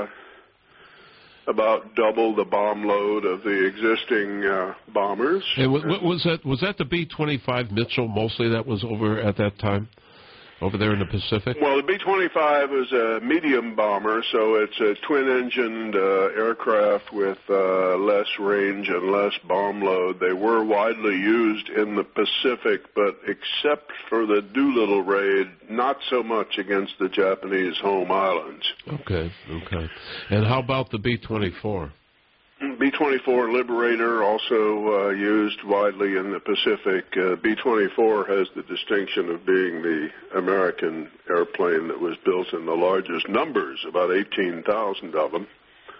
about double the bomb load of the existing uh, bombers. And what, what was that? Was that the B twenty-five Mitchell mostly that was over at that time, over there in the Pacific? Well, the B twenty-five is a medium bomber, so it's a twin-engined uh, aircraft with uh, less range and less bomb load. They were widely used in the Pacific, but except for the Doolittle raid, not so much against the Japanese home islands. Okay, okay. And how about the B twenty-four? B twenty-four Liberator, also uh, used widely in the Pacific. Uh, B twenty-four has the distinction of being the American airplane that was built in the largest numbers, about eighteen thousand of them.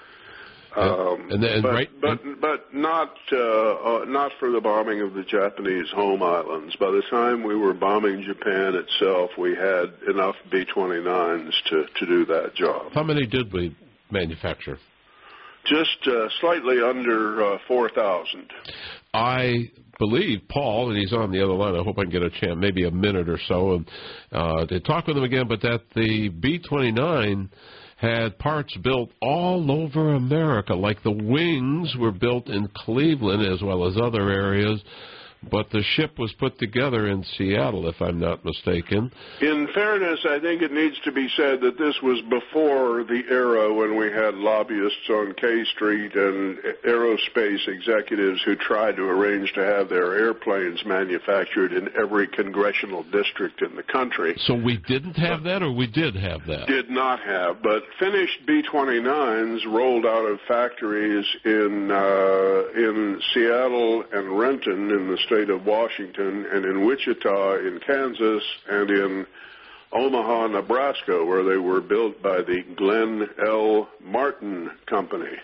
Um, and then, but, right, but, but not, uh, uh, not for the bombing of the Japanese home islands. By the time we were bombing Japan itself, we had enough B twenty-nines to, to do that job. How many did we manufacture? Just uh, slightly under uh, four thousand. I believe Paul, and he's on the other line. I hope I can get a chance, maybe a minute or so, and, uh, to talk with him again, but that the B twenty-nine had parts built all over America, like the wings were built in Cleveland as well as other areas, but the ship was put together in Seattle, if I'm not mistaken. In fairness, I think it needs to be said that this was before the era when we had lobbyists on K Street and aerospace executives who tried to arrange to have their airplanes manufactured in every congressional district in the country. So we didn't have that, or we did have that? Did not have, but finished B twenty-nines rolled out of factories in uh, in Seattle and Renton in the state of Washington, and in Wichita in Kansas, and in Omaha, Nebraska, where they were built by the Glenn L. Martin Company.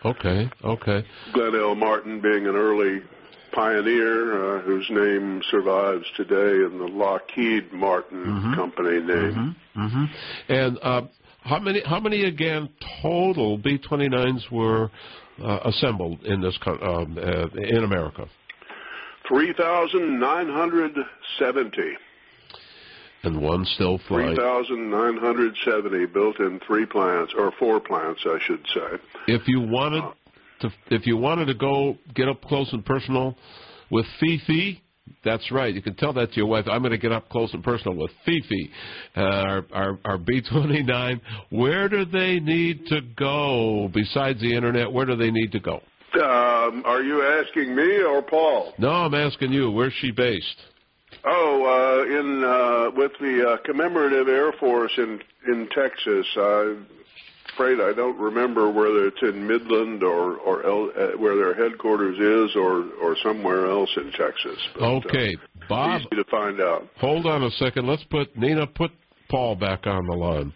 Okay, okay. Glenn L. Martin being an early pioneer uh, whose name survives today in the Lockheed Martin mm-hmm. company name. Mm-hmm. Mm-hmm. And uh, how many how many again total B twenty-nines were uh, assembled in this um, uh, in America? three thousand nine hundred seventy. And one still flying. three thousand nine hundred seventy built in three plants, or four plants, I should say. If you wanted to, if you wanted to go get up close and personal with Fifi, that's right. You can tell that to your wife. I'm going to get up close and personal with Fifi, uh, our, our, our B twenty-nine. Where do they need to go besides the internet? Where do they need to go? Um, are you asking me or Paul? No, I'm asking you. Where's she based? Oh, uh, in uh, with the uh, Commemorative Air Force in in Texas. I'm afraid I don't remember whether it's in Midland or or El, uh, where their headquarters is, or or somewhere else in Texas. But, okay, uh, Bob. Easy to find out. Hold on a second. Let's put Nina. Put Paul back on the line.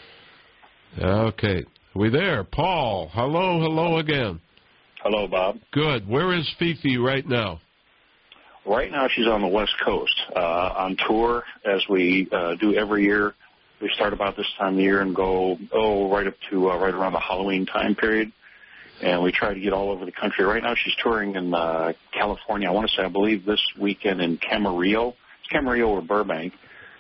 Okay, are we there, Paul? Hello, hello again. Hello, Bob. Good. Where is Fifi right now? Right now, she's on the West Coast uh, on tour, as we uh, do every year. We start about this time of the year and go oh right up to uh, right around the Halloween time period, and we try to get all over the country. Right now, she's touring in uh, California. I want to say, I believe this weekend in Camarillo, it's Camarillo or Burbank.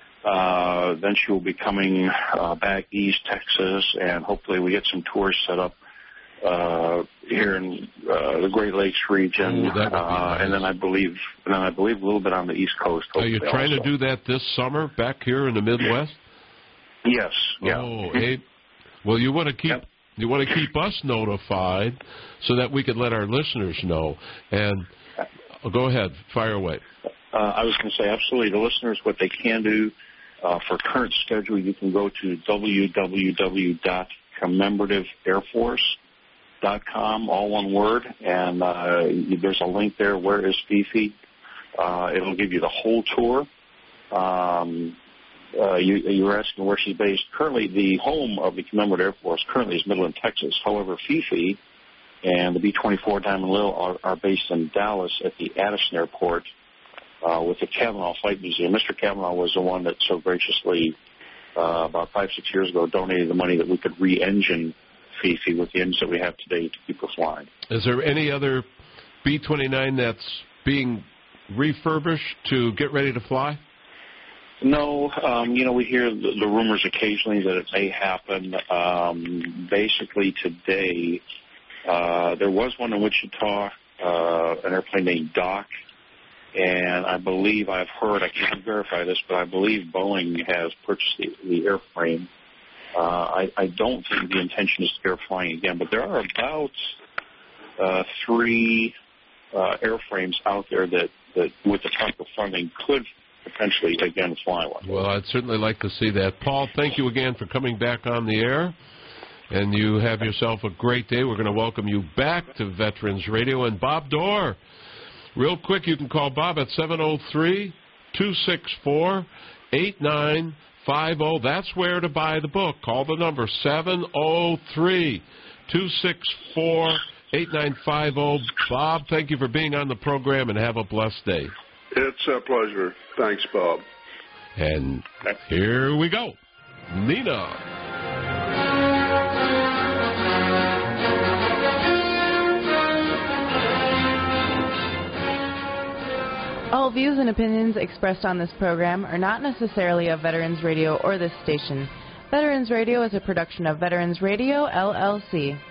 Uh, then she will be coming uh, back east, Texas, and hopefully we get some tours set up uh, here in uh, the Great Lakes region, Ooh, that would be uh, nice. and then I believe, and then I believe a little bit on the East Coast. Are you trying also. to do that this summer back here in the Midwest? Yes. Yeah. Oh, Abe. Well, you want to keep yep. you want to keep us notified so that we can let our listeners know. And uh, go ahead, fire away. Uh, I was going to say, absolutely. The listeners, what they can do uh, for current schedule, you can go to w w w dot commemorative air force dot com, all one word, and uh, there's a link there. Where is Fifi? Uh, it'll give you the whole tour. Um, uh, you, you were asking where she's based. Currently, the home of the Commemorative Air Force currently is Midland, Texas. However, Fifi and the B twenty-four Diamond Lil are, are based in Dallas at the Addison Airport uh, with the Kavanaugh Flight Museum. Mister Kavanaugh was the one that so graciously, uh, about five, six years ago, donated the money that we could re-engine Fifi with the engines that we have today to keep her flying. Is there any other B twenty-nine that's being refurbished to get ready to fly? No. Um, you know, we hear the, the rumors occasionally that it may happen. Um, basically today, uh, there was one in Wichita, uh, an airplane named Doc, and I believe I've heard, I can't verify this, but I believe Boeing has purchased the, the airframe. Uh, I, I don't think the intention is to go flying again, but there are about uh, three uh, airframes out there that, that, with the proper funding, could potentially, again, fly one. Well, I'd certainly like to see that. Paul, thank you again for coming back on the air, and you have yourself a great day. We're going to welcome you back to Veterans Radio. And Bob Dorr, real quick, you can call Bob at seven oh three, two six four, eight nine five oh. That's where to buy the book. Call the number seven oh three, two six four, eight nine five oh. Bob, thank you for being on the program, and have a blessed day. It's a pleasure. Thanks, Bob. And here we go. Nina. All views and opinions expressed on this program are not necessarily of Veterans Radio or this station. Veterans Radio is a production of Veterans Radio, L L C.